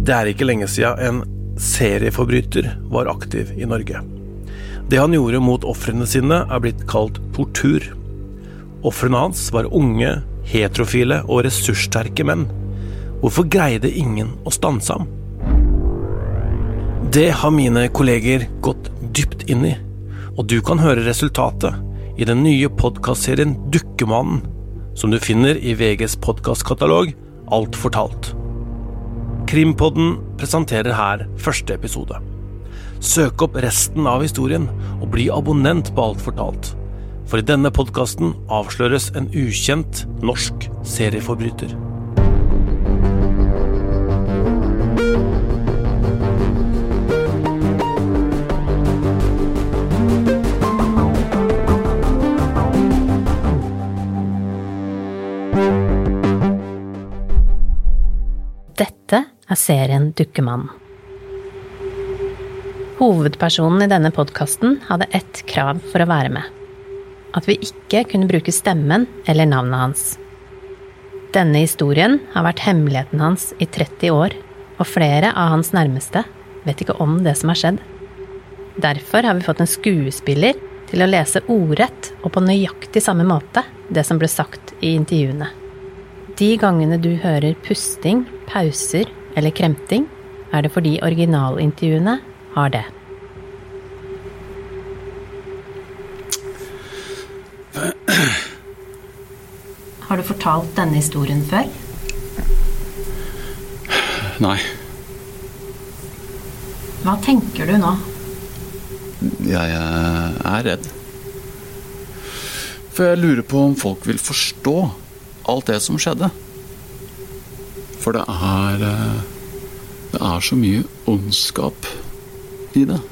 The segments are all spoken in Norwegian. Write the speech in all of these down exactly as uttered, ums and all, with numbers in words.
Det er ikke lenge siden en serieforbryter var aktiv i Norge. Det han gjorde mot ofrene sine er blitt kalt tortur. Ofrene hans var unge, heterofile og ressurssterke menn. Hvorfor greide ingen å stanse ham? Det har mine kolleger gått dypt inn i, og du kan høre resultatet i den nye podcastserien Dukkemannen, som du finner i V G's podcastkatalog Alt fortalt. Krimpodden presenterer her første episode. Søk opp resten av historien og bli abonnent på Alt fortalt, for i denne podcasten avsløres en ukjent norsk serieforbryter. Dette er serien Dukkemannen. Hovedpersonen i denne podcasten hadde ett krav for å være med. At vi ikke kunne bruke stemmen eller navnet hans. Denne historien har vært hemmeligheten hans i tretti år, og flere av hans nærmeste vet ikke om det som har skjedd. Derfor har vi fått en skuespiller til å lese ordrett og på nøyaktig samme måte det som ble sagt i intervjuene. De gangene du hører pusting, pauser eller kremting, er det fordi originalintervjuene har det. Har du fortalt denne historien før? Nei. Hva tenker du nå? Jeg er redd. For jeg lurer på om folk vil forstå alt det som skjedde. For det er det er så mye ondskap i det.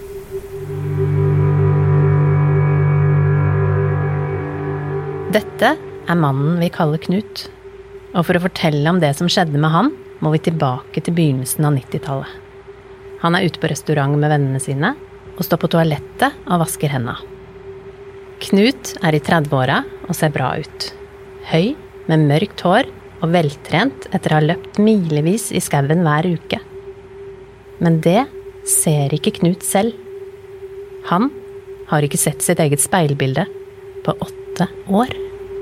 Dette er mannen vi kaller Knut. Og for å fortelle om det som skjedde med han, må vi tilbake til begynnelsen av nittitallet. Han er ute på restaurant med vennene sine og står på toalettet og vasker hendene. Knut er i tredveåra og ser bra ut. Høy, med mørkt hår og veltrent etter å ha løpt milevis i skauen hver uke. Men det ser ikke Knut selv. Han har ikke sett sitt eget speilbilde på åtte år.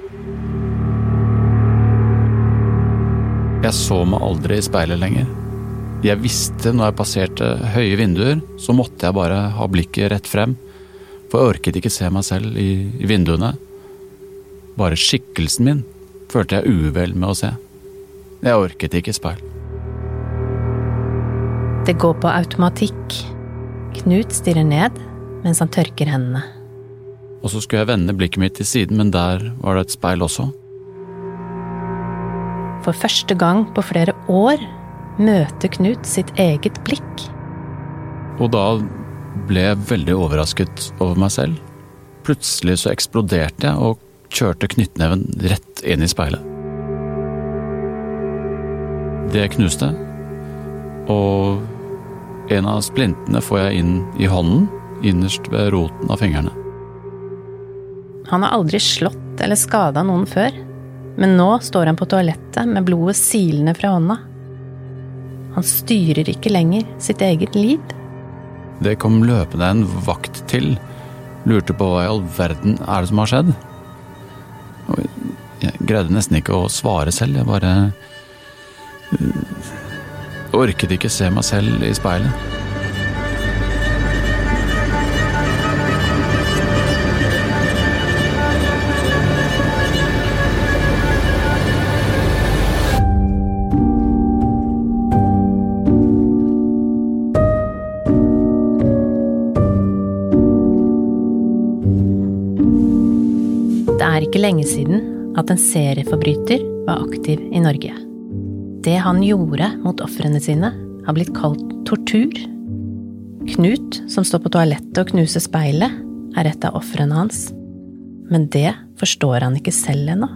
Jeg så meg aldri i speilet lenger. Jeg visste når jeg passerte høye vinduer, så måtte jeg bare ha blikket rett frem, for jeg orket ikke se meg selv i, i vinduene. Bare skikkelsen min følte jeg uvel med å se. Jeg orket ikke speil. Det går på automatikk. Knut stirrer ned mens han tørker hendene. Og så skulle jeg vende blikket mitt til siden, men der var det et speil også. For første gang på flere år møter Knut sitt eget blikk. Og da ble jeg veldig overrasket over meg selv. Plutselig så eksploderte jeg og kjørte knyttneven rett inn i speilet. Det knuste, og en av splintene får jeg inn i hånden, innerst ved roten av fingrene. Han har aldri slått eller skadet noen før, men nå står han på toalettet med blodet silende fra hånda. Han styrer ikke lenger sitt eget liv. Det kom løpende en vakt til, lurte på hva i all verden er det som har skjedd. Og jeg greide nesten ikke å svare selv, jeg bare orket ikke se meg selv i speilet. Det er ikke lenge siden at en serieforbryter var aktiv i Norge. Det han gjorde mot ofrene sine har blitt kalt tortur. Knut, som står på toalettet og knuser speilet, er et av ofrene hans. Men det forstår han ikke selv ennå.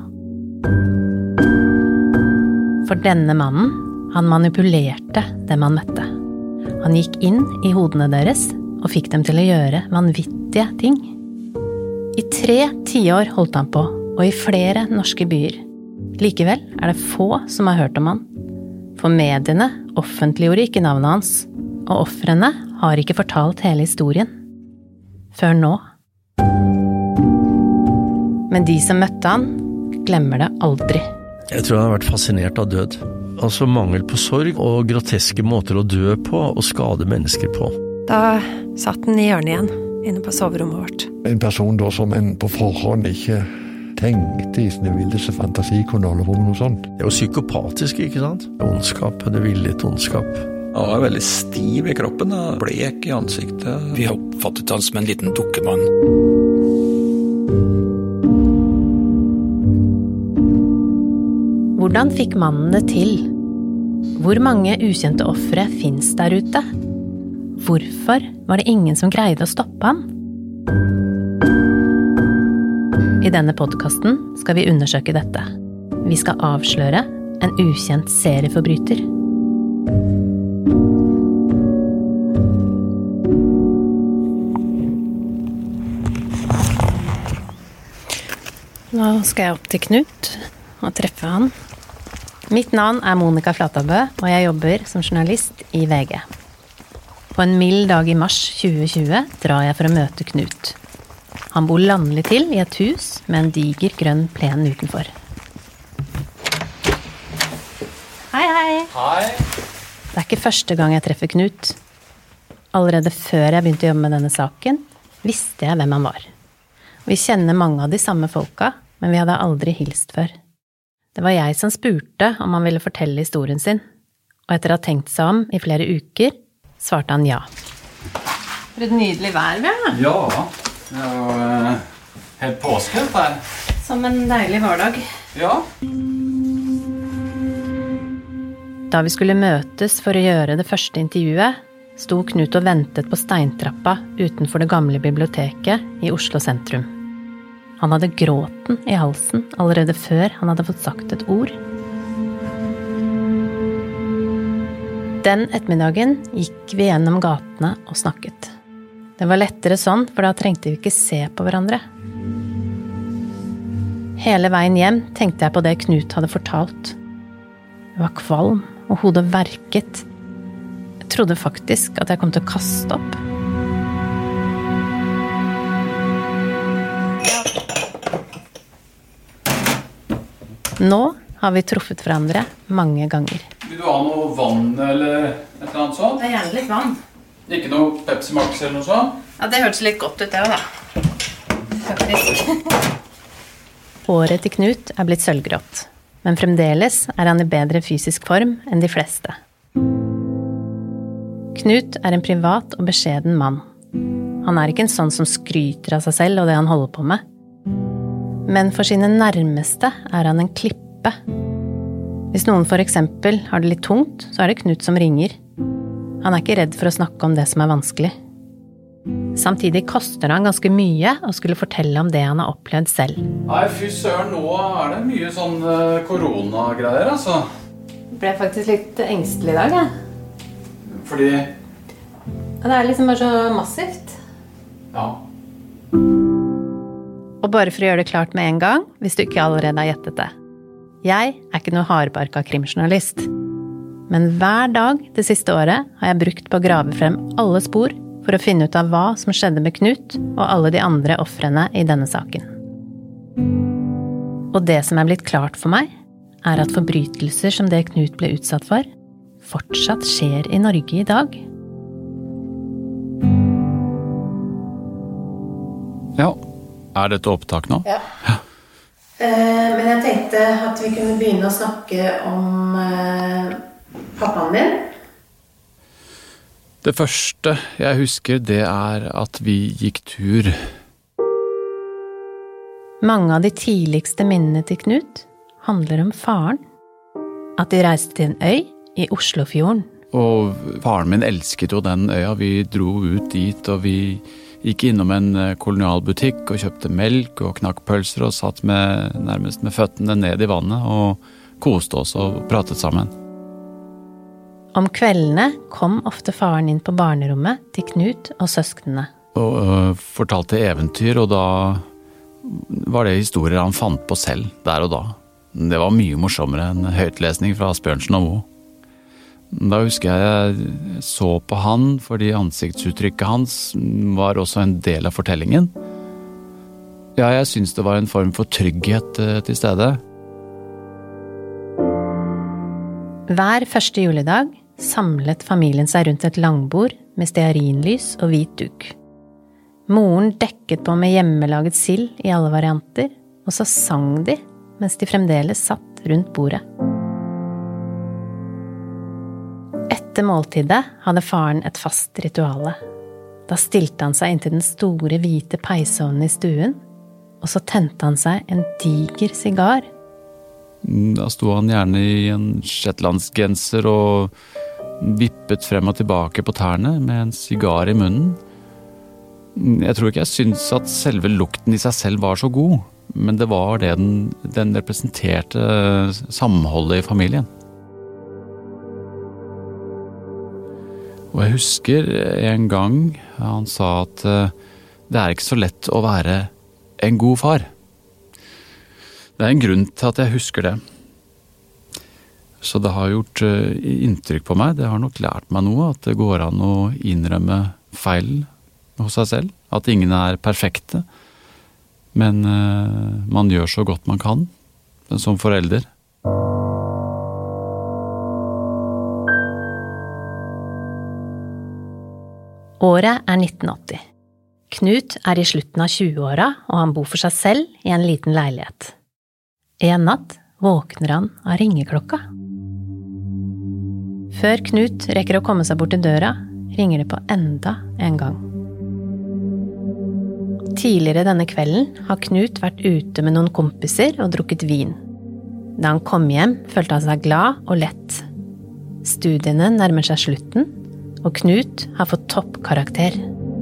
For denne mannen, han manipulerte dem han møtte. Han gikk inn i hodene deres og fikk dem til å gjøre vanvittige ting. I tre tiår holdt han på, og i flere norske byer. Likevel er det få som har hørt om han. For mediene offentliggjorde ikke navnet hans, og ofrene har ikke fortalt hele historien. Før nå. Men de som møtte han, glemmer det aldri. Jeg tror han har vært fascinert av død. Altså mangel på sorg og groteske måter å dø på og skade mennesker på. Da satt han i hjørnet igjen, inne på soverommet vårt. En person da som en på forhånd ikke tenkte i sin vildeste fantasi kunne holde på med noe sånt. Det er jo psykopatisk, ikke sant? Ondskap, det villige ondskap. Han var veldig stiv i kroppen, blek i ansiktet. Vi har oppfattet han som en liten dukkemann. Hvordan fikk mannen det til? Hvor mange ukjente ofre finnes der ute? Hvorfor var det ingen som greide å stoppe han? I denne podcasten skal vi undersøke dette. Vi skal avsløre en ukjent serieforbryter. Nå skal jeg opp til Knut og treffe han. Mitt navn er Monica Flatabø, og jeg jobber som journalist i V G. På en mild dag i mars tjue tjue drar jeg for å møte Knut. Han bor landlig til i et hus med en diger grønn plen utenfor. Hei, hei! Hei! Det er ikke første gang jeg treffer Knut. Allerede før jeg begynte å jobbe med denne saken, visste jeg hvem han var. Vi kjenner mange av de samme folka, men vi hadde aldri hilst før. Det var jeg som spurte om han ville fortelle historien sin, og etter å ha tenkt seg om i flere uker, svarte han ja. For et nydelig vær, vi har. Ja, det er jo eh, helt påskelt her. Som en deilig hverdag. Ja. Da vi skulle møtes for å gjøre det første intervjuet, sto Knut og ventet på steintrappa utenfor det gamle biblioteket i Oslo sentrum. Han hadde gråten i halsen allerede før han hadde fått sagt et ord. Den ettermiddagen gikk vi gjennom gatene og snakket. Det var lettere sånn, for da trengte vi ikke se på hverandre. Hele veien hjem tenkte jeg på det Knut hadde fortalt. Jeg var kvalm, og hodet verket. Jeg trodde faktisk at jeg kom til å kaste opp. Nå har vi truffet hverandre mange ganger. Vil du ha noe vann eller et eller annet sånt? Det er gjerne litt vann. Ikke noe Pepsi Max eller noe sånt? Ja, det hørtes litt godt ut, det også, da. Faktisk. Håret til Knut er blitt sølvgrått, men fremdeles er han i bedre fysisk form enn de fleste. Knut er en privat og beskjeden mann. Han er ikke en sånn som skryter av seg selv og det han holder på med. Men for sine nærmeste er han en klippe. Hvis noen for eksempel har det litt tungt, så er det Knut som ringer. Han er ikke redd for å snakke om det som er vanskelig. Samtidig koster han ganske mye å skulle fortelle om det han har opplevd selv. Nei, fy søren, nå er det mye sånn koronagreier, altså. Jeg ble faktisk litt engstelig i dag, jeg. Fordi... Det er liksom bare så massivt. Ja. Og bare for å gjøre det klart med en gang, hvis du ikke allerede har gjettet det. Jeg er ikke noe hardbarka krimjournalist. Men hver dag det siste året har jeg brukt på å grave frem alle spor for å finne ut av hva som skjedde med Knut og alle de andre ofrene i denne saken. Og det som er blitt klart for meg, er at forbrytelser som det Knut ble utsatt for, fortsatt skjer i Norge i dag. Ja. Er dette opptak nå? Ja. ja. Eh, men jeg tenkte at vi kunne begynne å snakke om eh, pappaen din. Det første jeg husker, det er at vi gikk tur. Mange av de tidligste minnene til Knut handler om faren. At de reiste til en øy i Oslofjorden. Og faren min elsket jo den øya. Vi dro ut dit, og vi gikk innom en kolonialbutikk og kjøpte melk og knakk pølser og satt med, nærmest med føttene ned i vannet og koste oss og pratet sammen. Om kveldene kom ofte faren inn på barnerommet til Knut og søsknene. Og øh, fortalte eventyr, og da var det historier han fant på selv, der og da. Det var mye morsommere enn høytlesning fra Asbjørnsen og Moe. Da husker jeg jeg så på han, fordi ansiktsuttrykket hans var også en del av fortellingen. Ja, jeg synes det var en form for trygghet til stede. Hver første juledag samlet familien seg rundt et langbord med stearinlys og hvit duk. Moren dekket på med hjemmelaget sild i alle varianter, og så sang de mens de fremdeles satt rundt bordet. Etter måltidet hadde faren et fast rituale. Da stilte han seg inn til den store hvite peisovnen i stuen, og så tente han seg en diger sigar. Da sto han gjerne i en shetlandsgenser og vippet frem og tilbake på tærne med en sigar i munnen. Jeg tror ikke jeg syntes at selve lukten i seg selv var så god, men det var det den, den representerte samholdet i familien. Og jeg husker en gang han sa at det er ikke så lett å være en god far. Det er en grunn til at jeg husker det. Så det har gjort inntrykk på meg, det har nok lært meg noe, at det går an å innrømme feil hos seg selv, at ingen er perfekte, men uh, man gjør så godt man kan som forelder. Året er nitten åtti. Knut er i slutten av tjueåra, og han bor for seg selv i en liten leilighet. En natt våkner han av ringeklokka. Før Knut rekker å komme seg bort til døra, ringer det på enda en gang. Tidligere denne kvelden har Knut vært ute med noen kompiser og drukket vin. Da han kom hjem, følte han seg glad og lett. Studiene nærmer seg slutten, og Knut har fått toppkarakter.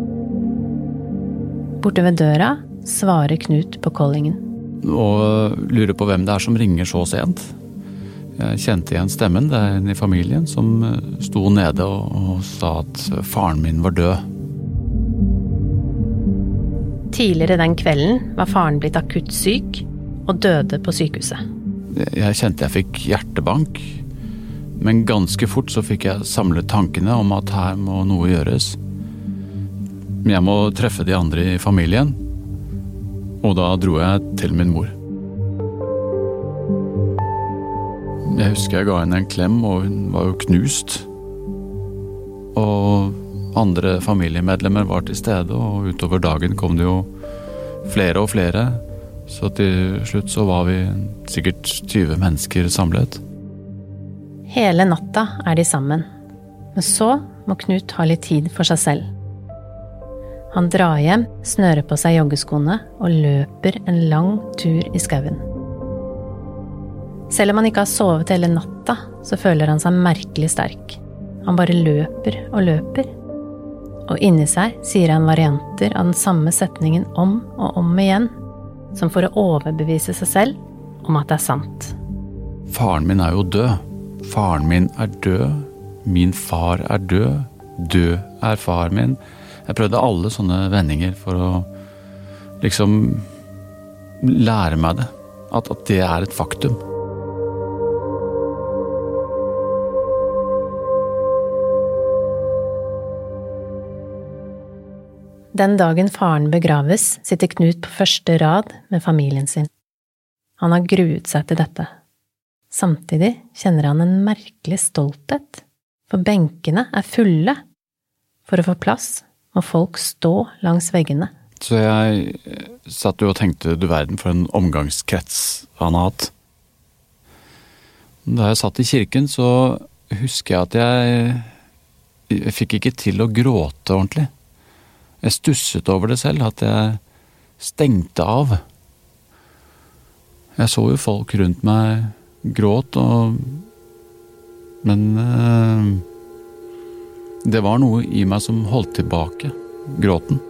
Borte ved døra svarer Knut på callingen. Og lurer på hvem det er som ringer så sent. Jeg kjente igjen stemmen, det er en i familien som sto nede og, og sa at faren min var død. Tidligere den kvelden var faren blitt akutt syk og døde på sykehuset. Jeg kjente jeg fikk hjertebank, men ganske fort så fikk jeg samlet tankene om at her må noe gjøres. Jeg må treffe de andre i familien, og da dro jeg til min mor. Jeg husker jeg ga henne en klem, og hun var jo knust. Og andre familiemedlemmer var til stede, og utover dagen kom det jo flere og flere, så til slutt så var vi sikkert tyve mennesker samlet. Hele natta er de sammen, men så må Knut ha litt tid for seg selv. Han drar hjem, snører på seg joggeskoene og løper en lang tur i skauen. Selv om han ikke har sovet hele natta, så føler han seg merkelig sterk. Han bare løper og løper. Og inni seg sier han varianter av den samme setningen om og om igjen, som for å overbevise seg selv om at det er sant. Faren min er jo død. Faren min er død. Min far er død. Død er far min. Jeg prøvde alle sånne vendinger for å liksom lære meg det. At, at det er et faktum. Den dagen faren begraves, sitter Knut på første rad med familien sin. Han har gruet seg til dette. Samtidig kjenner han en merkelig stolthet, for benkene er fulle. For å få plass må folk stå langs veggene. Så jeg satt jo og tenkte, du verden for en omgangskrets han har hatt. Da jeg satt i kirken, så husker jeg at jeg, jeg fikk ikke til å gråte ordentlig. Jeg stusset over det selv, at jeg stengte av. Jeg så jo folk rundt meg gråt, og... men eh, det var noe i meg som holdt tilbake gråten.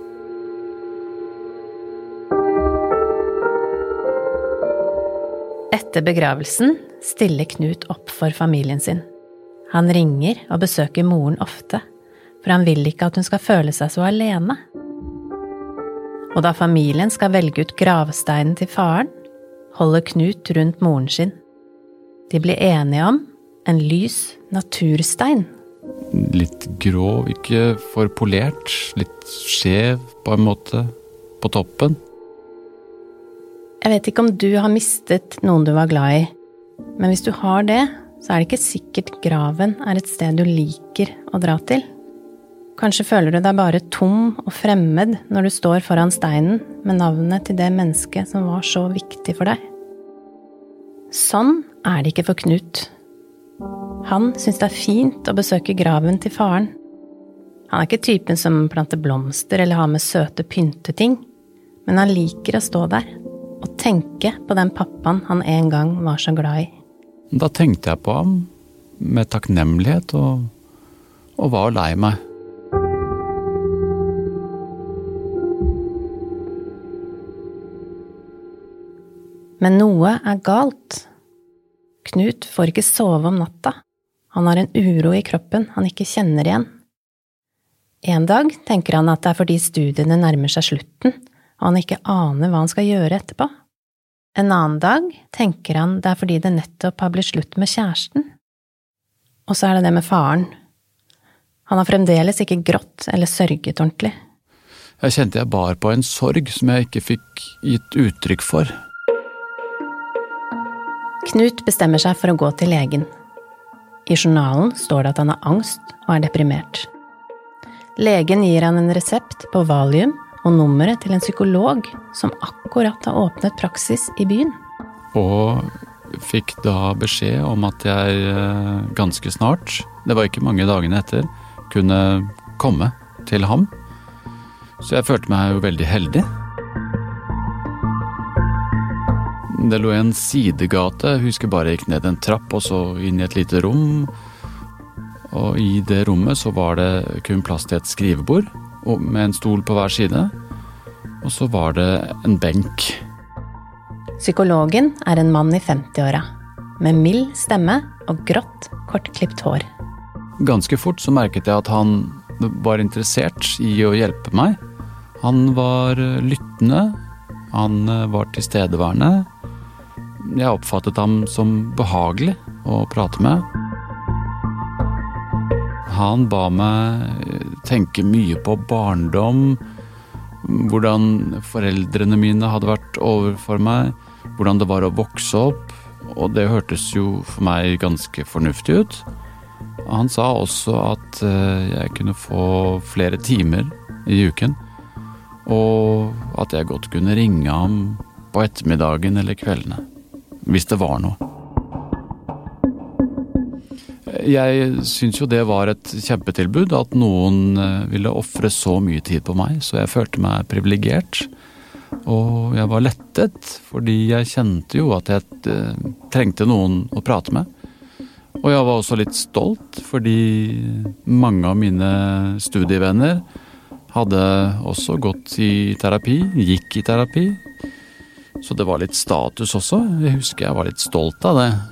Etter begravelsen stiller Knut opp for familien sin. Han ringer og besøker moren ofte, for han vil ikke at hun skal føle seg så alene. Og da familien skal velge ut gravsteinen til faren, holder Knut rundt moren sin. De blir enige om en lys naturstein. Litt grå, ikke for polert, litt skjev på en måte, på toppen. Jeg vet ikke om du har mistet noen du var glad i, men hvis du har det, så er det ikke sikkert graven er et sted du liker å dra til. Kanskje føler du deg bare tom og fremmed når du står foran steinen med navnet til det mennesket som var så viktig for deg. Sånn er det ikke for Knut. Han synes det er fint å besøke graven til faren. Han er ikke typen som planter blomster eller har med søte pynteting, men han liker å stå der og tenke på den pappaen han en gang var så glad i. Da tenkte jeg på ham med takknemlighet og, og var lei meg. Men noe er galt. Knut får ikke sove om natta. Han har en uro i kroppen han ikke kjenner igjen. En dag tenker han at det er fordi studiene nærmer seg slutten, og han ikke aner hva han skal gjøre etterpå. En annen dag tenker han det er fordi det nettopp har blitt slutt med kjæresten. Og så er det det med faren. Han har fremdeles ikke grått eller sørget ordentlig. Jeg kjente jeg bar på en sorg som jeg ikke fikk gitt uttrykk for. Knut bestemmer seg for å gå til legen. I journalen står det at han har angst og er deprimert. Legen gir han en resept på Valium og nummeret til en psykolog som akkurat har åpnet praksis i byen. Og fikk da beskjed om at jeg ganske snart, det var ikke mange dagene etter, kunne komme til ham. Så jeg følte meg jo veldig heldig. Det lå en sidegate, jeg husker bare jeg gikk ned en trapp og så inn i et lite rom. Og i det rommet så var det kun plass til et skrivebord, med en stol på hver side. Og så var det en benk. Psykologen er en mann i femtiåra, med mild stemme og grått, kortklipt hår. Ganske fort så merket jeg at han var interessert i å hjelpe meg. Han var lyttende, han var tilstedeværende. Jeg oppfattet ham som behagelig å prate med. Han ba meg tenke mye på barndom, hvordan foreldrene mine hadde vært overfor meg, hvordan det var å vokse opp, og det hørtes jo for meg ganske fornuftig ut. Han sa også at jeg kunne få flere timer i uken, og at jeg godt kunne ringe ham på ettermiddagen eller kveldene, hvis det var noe. Jeg synes jo det var et kjempetilbud, at noen ville offre så mye tid på meg, så jeg følte meg privilegert. Og jeg var lettet, fordi jeg kjente jo at jeg trengte noen å prate med. Og jeg var også litt stolt, fordi mange av mine studievenner hadde også gått i terapi, gikk i terapi. Så det var litt status også. Jeg husker jeg var litt stolt av det.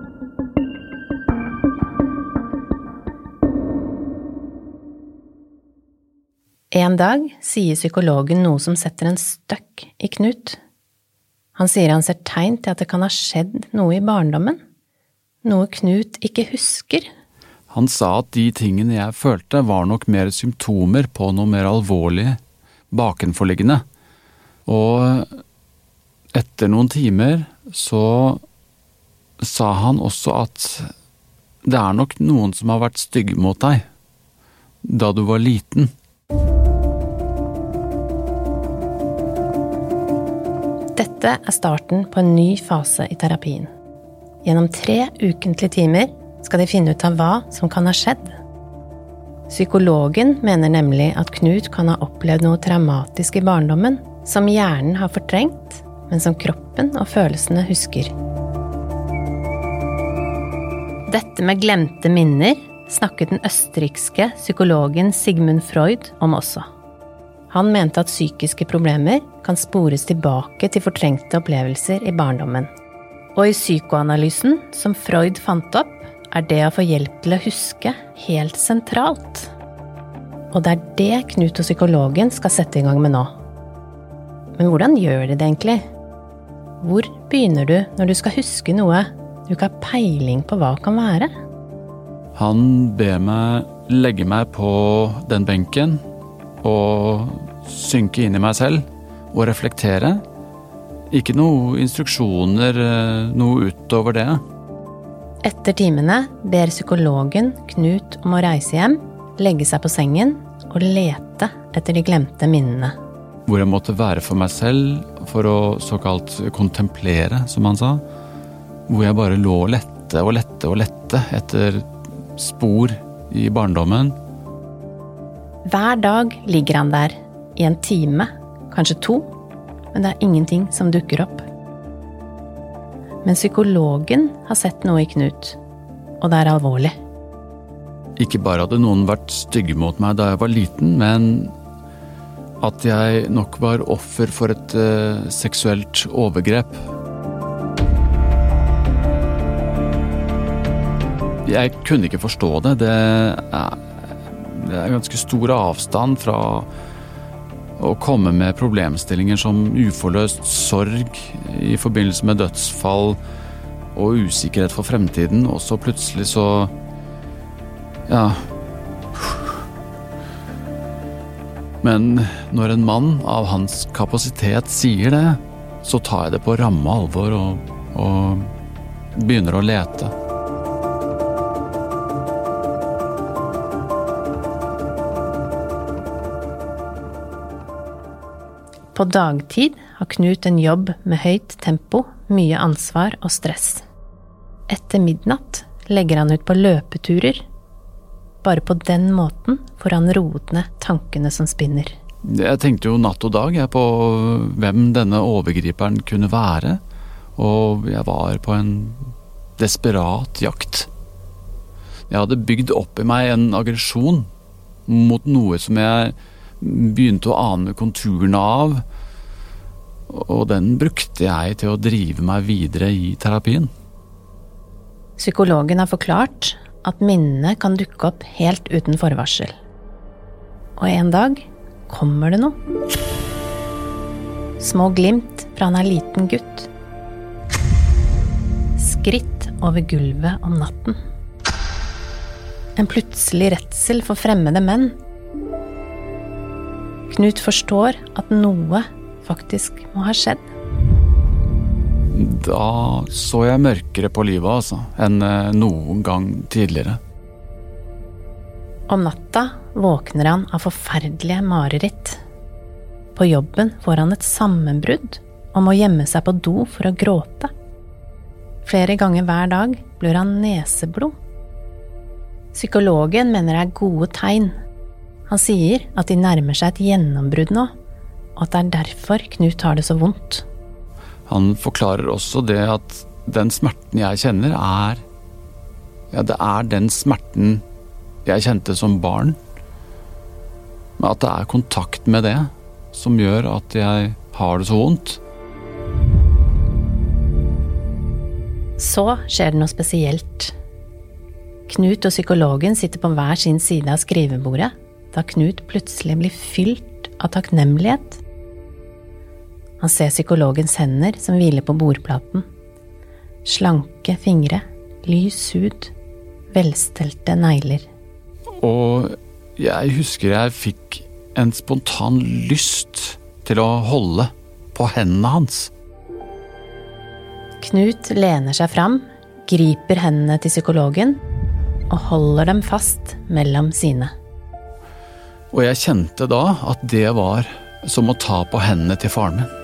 En dag sier psykologen noe som setter en støkk i Knut. Han sier han ser tegn til at det kan ha skjedd noe i barndommen. Noe Knut ikke husker. Han sa at de tingene jeg følte var nok mer symptomer på noe mer alvorlig bakenforliggende. Og etter noen timer så sa han også at det er nok noen som har vært stygge mot deg da du var liten. Dette er starten på en ny fase i terapien. Gjennom tre ukentlige timer skal de finne ut av hva som kan ha skjedd. Psykologen mener nemlig at Knut kan ha opplevd noe traumatisk i barndommen, som hjernen har fortrengt, men som kroppen og følelsene husker. Dette med glemte minner snakket den østerrikske psykologen Sigmund Freud om også. Han mente at psykiske problemer kan spores tilbake til fortrengte opplevelser i barndommen. Og i psykoanalysen, som Freud fant opp, er det å få hjelp til å huske helt sentralt. Og det er det Knut og psykologen skal sette i gang med nå. Men hvordan gjør de det egentlig? Hvor begynner du når du skal huske noe du ikke har peiling på hva kan være? Han ber meg legge meg på den benken og synke inn i meg selv og reflektere. Ikke noe instruksjoner, noe utover det. Etter timene ber psykologen Knut om å reise hjem, legge seg på sengen og lete etter de glemte minnene. Hvor jeg måtte være for meg selv, for å såkalt kontemplere, som han sa. Hvor jeg bare lå og lette og lette og lette etter spor i barndommen. Hver dag ligger han der, i en time, kanskje to, men det er ingenting som dukker opp. Men psykologen har sett noe i Knut, og det er alvorlig. Ikke bare hadde noen vært stygge mot meg da jeg var liten, men at jeg nok var offer for et uh, seksuelt overgrep. Jeg kunne ikke forstå det. Det er, det er ganske stor avstand fra å komme med problemstillinger som uforløst sorg i forbindelse med dødsfall og usikkerhet for fremtiden, og så plutselig så ja. Men når en mann av hans kapasitet sier det, så tar jeg det på ramme alvor og, og begynner å lete. På dagtid har Knut en jobb med høyt tempo, mye ansvar og stress. Etter midnatt legger han ut på løpeturer. Bare på den måten får han roet ned tankene som spinner. Jeg tenkte jo natt og dag jeg på hvem denne overgriperen kunne være, og jeg var på en desperat jakt. Jeg hadde bygd opp i meg en aggresjon mot noe som jeg begynte å ane konturene av, og den brukte jeg til å drive meg videre i terapien. Psykologen har forklart at minnene kan dukke opp helt uten forvarsel. Og en dag kommer det noe. Små glimt fra han er liten gutt. Skritt over gulvet om natten. En plutselig redsel for fremmede menn. Knut forstår at noe faktisk må ha skjedd. Da så jeg mørkere på livet, altså, enn noen gang tidligere. Om natta våkner han av forferdelige mareritt. På jobben får han et sammenbrudd og må gjemme seg på do for å gråte. Flere ganger hver dag blør han neseblod. Psykologen mener det er gode tegn. Han sier at de nærmer seg et gjennombrudd nå, og at det er derfor Knut har det så vondt. Han forklarer også det at den smerten jeg kjenner er, ja, det er den smerten jeg kjente som barn, men at det er kontakt med det som gjør at jeg har det så vondt. Så skjer det noe spesielt. Knut og psykologen sitter på hver sin side av skrivebordet, da Knut plutselig blir fylt av takknemlighet. Han ser psykologens hender som hviler på bordplaten. Slanke fingre, lys hud, velstelte negler. Og jeg husker jeg fikk en spontan lyst til å holde på hendene hans. Knut lener seg fram, griper hendene til psykologen og holder dem fast mellom sine. Og jeg kjente da at det var som å ta på hendene til faren min.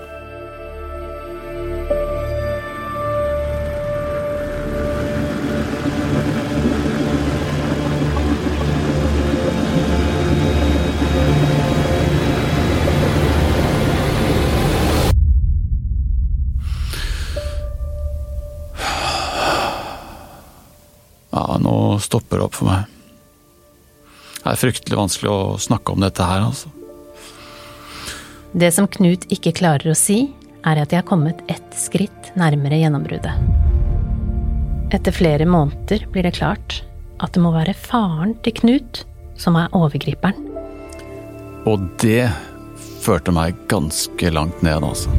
Ja, nå stopper det opp for meg. Det er fryktelig vanskelig å snakke om dette her, altså. Det som Knut ikke klarer å si, er at de har kommet ett skritt nærmere gjennombruddet. Etter flere måneder blir det klart at det må være faren til Knut som er overgriperen. Og det førte meg ganske langt ned, altså.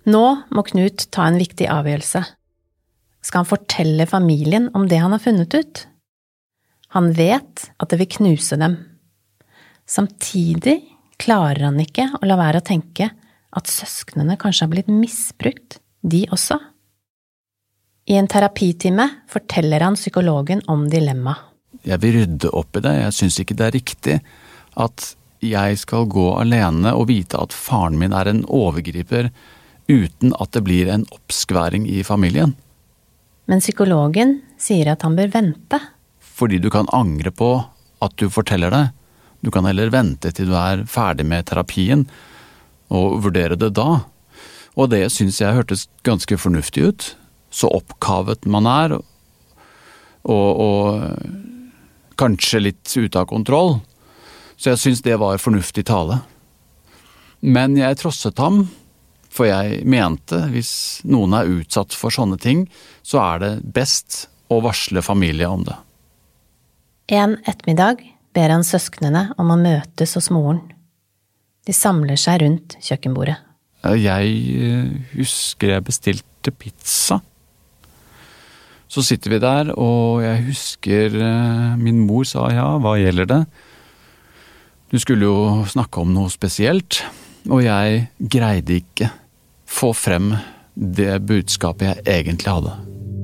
Nå må Knut ta en viktig avgjørelse. Skal han fortelle familien om det han har funnet ut? Han vet at det vil knuse dem. Samtidig klarer han ikke å la være å tenke at søsknene kanskje har blitt misbrukt, de også. I en terapitime forteller han psykologen om dilemma. Jeg vil rydde opp i det. Jeg synes ikke det er riktig at jeg skal gå alene og vite at faren min er en overgriper uten at det blir en oppskværing i familien. Men psykologen sier at han bør vente. Fordi du kan angre på at du forteller det. Du kan heller vente til du er ferdig med terapien og vurdere det da. Og det synes jeg hørtes ganske fornuftig ut. Så oppkavet man er, og, og kanskje litt ute av kontroll. Så jeg synes det var fornuftig tale. Men jeg trosset ham, for jeg mente hvis noen er utsatt for sånne ting, så er det best å varsle familie om det. En ettermiddag ber han søsknene om å møtes hos moren. De samler seg rundt kjøkkenbordet. Jeg husker jeg bestilte pizza. Så sitter vi der, og jeg husker min mor sa ja, hva gjelder det? Du skulle jo snakke om noe spesielt, og jeg greide ikke få frem det budskapet jeg egentlig hadde.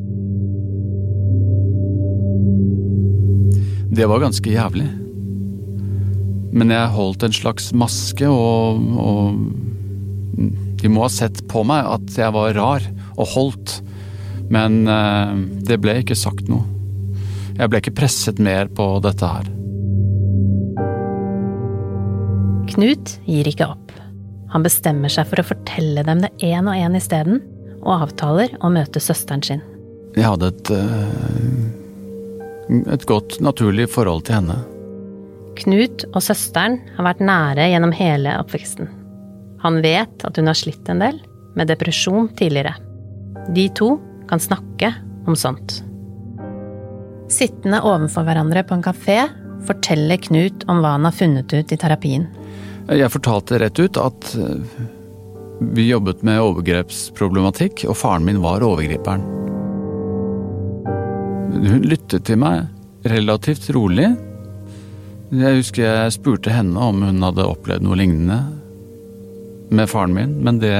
Det var ganske jævlig. Men jeg holdt en slags maske, og, og de må ha sett på meg at jeg var rar og holdt. Men eh, det ble ikke sagt noe. Jeg ble ikke presset mer på dette her. Knut gir ikke opp. Han bestemmer seg for å fortelle dem det en og en i stedet, og avtaler å møte søsteren sin. Jeg hadde et, et godt, naturlig forhold til henne. Knut og søsteren har vært nære gjennom hele oppveksten. Han vet at hun har slitt en del med depresjon tidligere. De to kan snakke om sånt. Sittende ovenfor hverandre på en kafé forteller Knut om hva han har funnet ut i terapien. Jeg fortalte rett ut at vi jobbet med overgrepsproblematikk, og faren min var overgriperen. Hun lyttet til meg relativt rolig. Jeg husker jeg spurte henne om hun hadde opplevd noe lignende med faren min, men det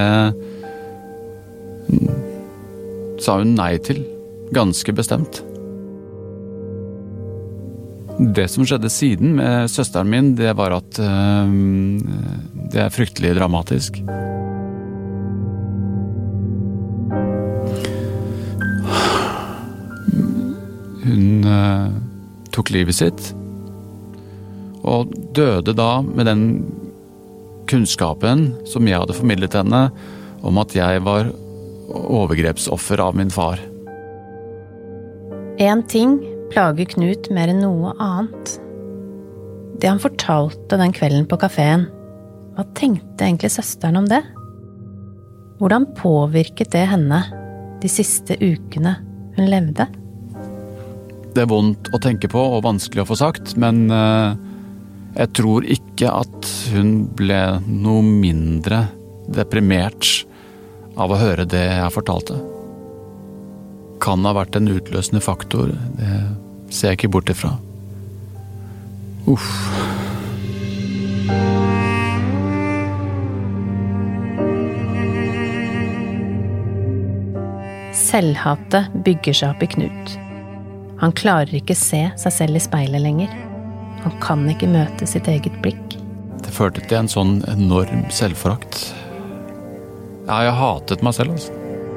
sa hun nei til, ganske bestemt. Det som skjedde siden med søsteren min, det var at øh, det er fryktelig dramatisk. Hun øh, tok livet sitt, og døde da med den kunnskapen som jeg hadde formidlet henne, om at jeg var overgrepsoffer av min far. En ting plager Knut mer enn noe annet. Det han fortalte den kvelden på kaféen, hva tenkte egentlig søsteren om det? Hvordan påvirket det henne de siste ukene hun levde? Det er vondt å tenke på og vanskelig å få sagt, men uh, jeg tror ikke at hun ble noe mindre deprimert av å høre det jeg fortalte. Kan ha vært en utløsende faktor, det ser jeg ikke bort ifra. Uff. Selvhatet bygger seg opp i Knut. Han klarer ikke se seg selv i speilet lenger. Han kan ikke møte sitt eget blikk. Det førte til en sånn enorm selvforakt. Ja, jeg hatet meg selv, altså.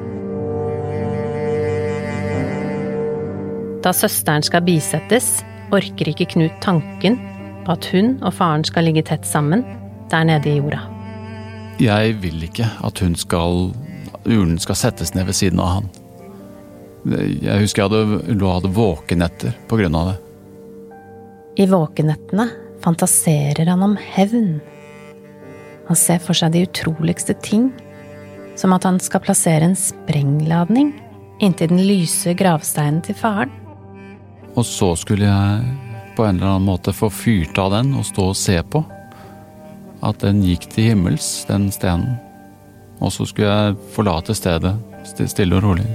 Da søsteren skal bisettes, orker ikke Knut tanken på at hun og faren skal ligge tett sammen der nede i jorda. Jeg vil ikke at hun skal, urnen skal settes ned ved siden av han. Jeg husker jeg hadde, hadde våkenetter på grunn av det. I våkenettene fantaserer han om hevn. Han ser for seg de utroligste ting, som at han skal plassere en sprengladning inntil den lyse gravsteinen til faren. Og så skulle jeg på en eller annen måte få fyrt av den og stå og se på at den gikk til himmels, den stenen. og så skulle jeg forlate stedet, stille og rolig.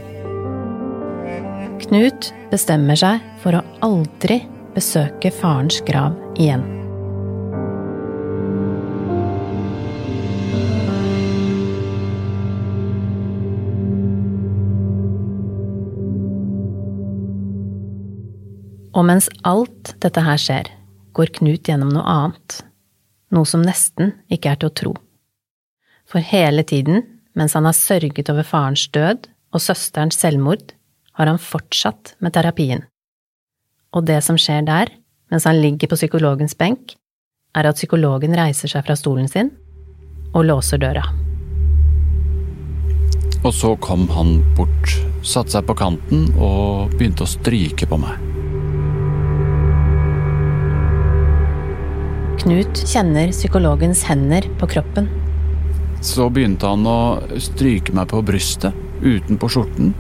Knut bestemmer seg for å aldri besøke farens grav igjen. Og mens alt dette her skjer, går Knut gjennom noe annet, noe som nesten ikke er til å tro. For hele tiden, mens han har sørget over farens død og søsterens selvmord, har han fortsatt med terapien. Og det som skjer der, mens han ligger på psykologens benk, er at psykologen reiser seg fra stolen sin og låser døra. Og så kom han bort, satte seg på kanten og begynte å stryke på meg. Knut kjenner psykologens hender på kroppen. Så begynte han å stryke meg på brystet, utenpå skjorten.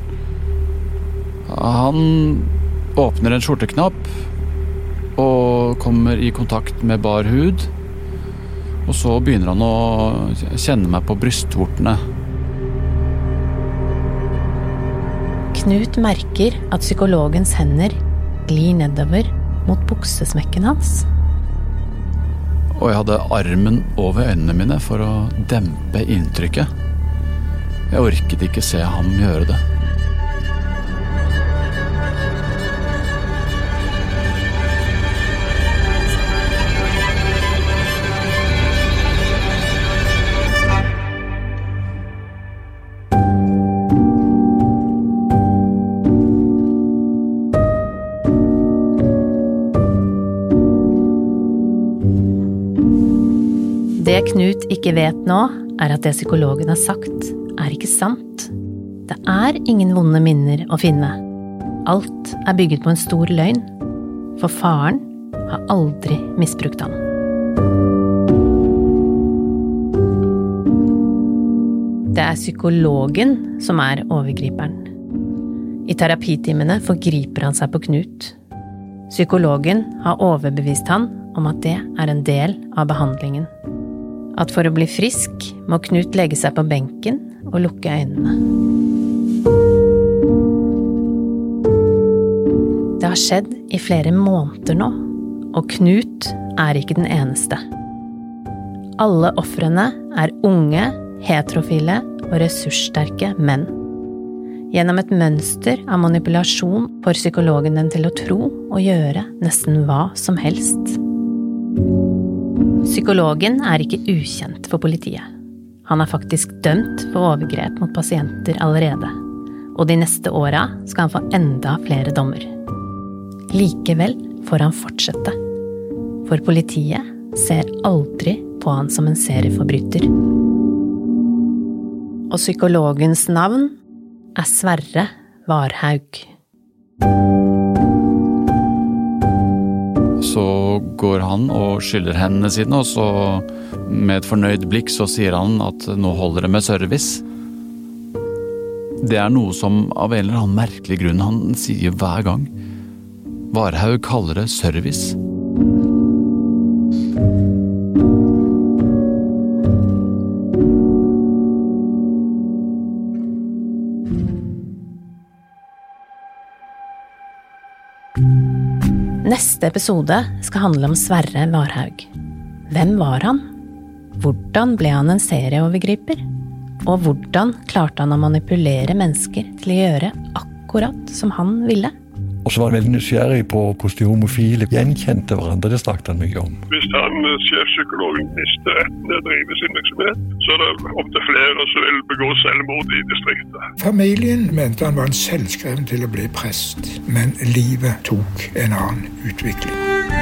Han åpner en skjorteknapp og kommer i kontakt med bar hud. Og så begynner han å kjenne meg på brystvortene. Knut merker at psykologens hender glir nedover mot buksesmekken hans. Og jeg hadde armen over øynene mine for å dempe inntrykket. Jeg orket ikke se ham gjøre det. Det Knut ikke vet nå, er at det psykologen har sagt, er ikke sant. Det er ingen vonde minner å finne. Alt er bygget på en stor løgn, for faren har aldri misbrukt han. Det er psykologen som er overgriperen. I terapitimene forgriper han seg på Knut. Psykologen har overbevist han om at det er en del av behandlingen. At for å bli frisk må Knut legge seg på benken og lukke øynene. Det har skjedd i flere måneder nå, og Knut er ikke den eneste. Alle ofrene er unge, heterofile og ressurssterke menn. Gjennom et mønster av manipulasjon får psykologen den til å tro og gjøre nesten hva som helst. Psykologen er ikke ukjent for politiet. Han er faktisk dømt for overgrep mot pasienter allerede, og de neste åra skal han få enda flere dommer. Likevel får han fortsette, for politiet ser aldri på han som en serieforbryter. Og psykologens navn er Sverre Varhaug. Så går han og skyller hendene sine, og så med et fornøyd blikk så sier han at nå holder det med service. Det er noe som av en eller annen merkelig grunn han sier hver gang. Varhaug kaller det service. Neste episode skal handle om Sverre Varhaug. Hvem var han? Hvordan ble han en serieovergriper? Og hvordan klarte han å manipulere mennesker til å gjøre akkurat som han ville? Og så var han veldig nysgjerrig på hvordan de homofile gjenkjente hverandre. Det snakket han mye om. Hvis han, sjefpsykologen, mister retten til å drive sin virksomhet, så er det opp til flere som vil begå selvmord i distriktet. Familien mente han var en selvskreven til å bli prest, men livet tok en annen utvikling.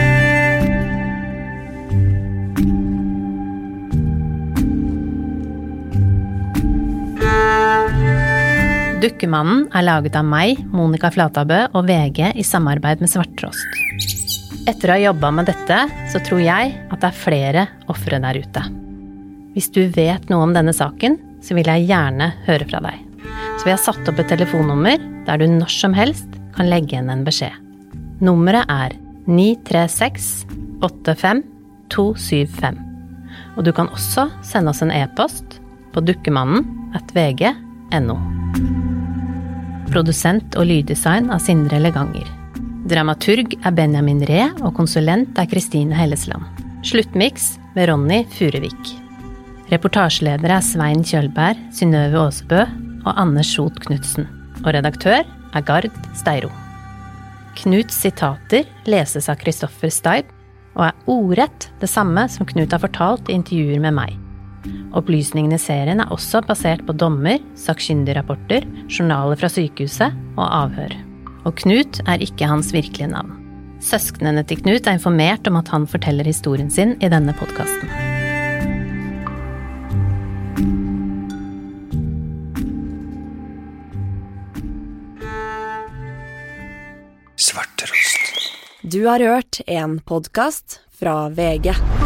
Dukkemannen er laget av meg, Monica Flatabø og V G i samarbeid med Svarttrost. Etter å ha jobbet med dette, så tror jeg at det er flere ofre der ute. Hvis du vet noe om denne saken, så vil jeg gjerne høre fra deg. Så vi har satt opp et telefonnummer der du når som helst kan legge igjen en beskjed. Nummeret er ni tre seks åtte fem to syv fem. Og du kan også sende oss en e-post på dukkemannen at v g punktum n o. Produsent og lyddesign av Sindre Leganger. Dramaturg er Benjamin Ree, og konsulent er Kristine Hellesland. Sluttmix ved Ronny Furevik. Reportasjeledere er Svein Kjølberg, Synnøve Åsebø og Anders Schot Knudsen. Og redaktør er Gard Steiro. Knuts sitater leses av Kristoffer Steib, og er ordrett det samme som Knut har fortalt i intervjuer med meg. Opplysningene i serien er også basert på dommer, sakkyndigrapporter, journaler fra sykehuset og avhør. Og Knut er ikke hans virkelige navn. Søsknene til Knut er informert om at han forteller historien sin i denne podcasten. Du har hørt en podcast fra V G.